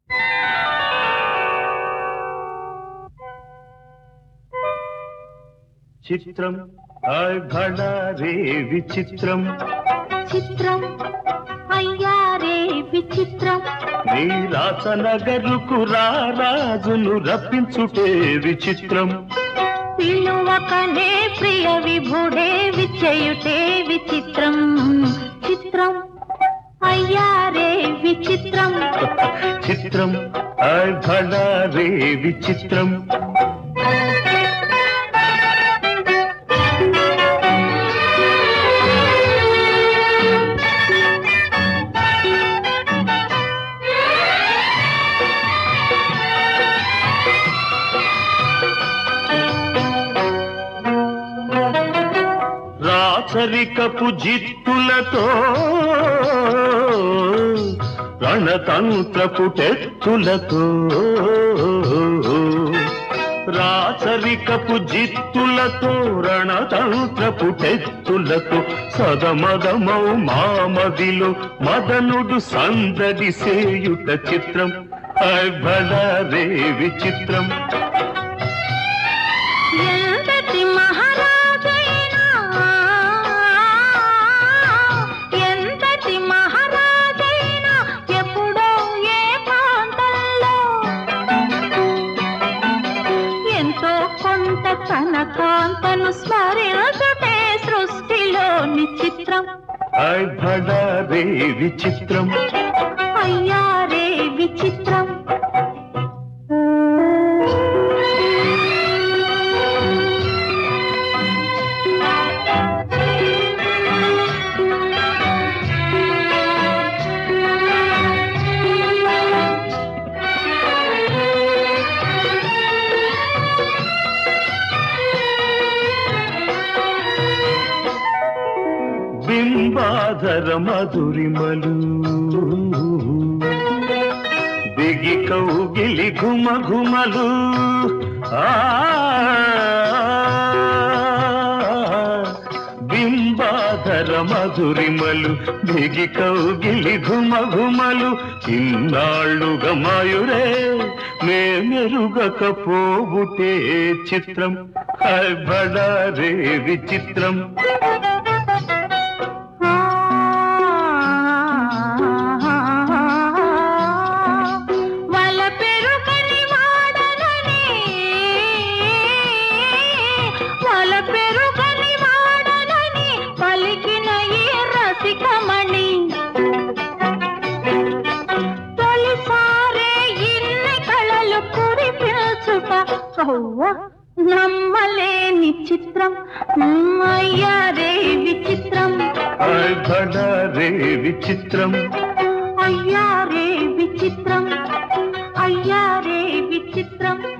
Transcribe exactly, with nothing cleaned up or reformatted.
చిత్రం భళా రే విచిత్రం చిత్రం అయ్యా రే విచిత్రం నీ రాసనగరుకు రారాజును రప్పించుటే విచిత్రం పిలువకనే ప్రియ విభుడే విచయుటే విచిత్రం చిత్రం అయ్యా రే విచిత్రం చిత్రం భళా రే విచిత్రం రాచరికపు జిత్తులతో రణతంత్రపు టెత్తులతో రాచరికపు జిత్తులతో రణతంత్రపు టెత్తులతో సదమదమౌ మామదిలో మదనుడు సందడి సేయుట చిత్రం భళా రే విచిత్రం ఎంతటి మహారాజైనా ఎంతటి మహారాజైనా ఎప్పుడో ఏ ప్రాంతంలో ఎంతో కొంత తన కాంతను స్మరించుటే సృష్టిలోని చిత్రం భళా రే విచిత్రం అయ్యా రే విచిత్రం బింబాధర మధురిమలు దిగి కౌగిలి ఘుమ ఘుమలు బింబాధర మధురిమలు దిగి కౌగిలి ఘుమ ఘుమలు ఇన్నాళ్ళుగా మాయురే మేమెరుగకపోవుటే చిత్రం భళా రే విచిత్రం నమ్మలేని చిత్రం అయ్యా రే విచిత్రం భళా రే విచిత్రం అయ్యా రే విచిత్రం అయ్యా రే విచిత్రం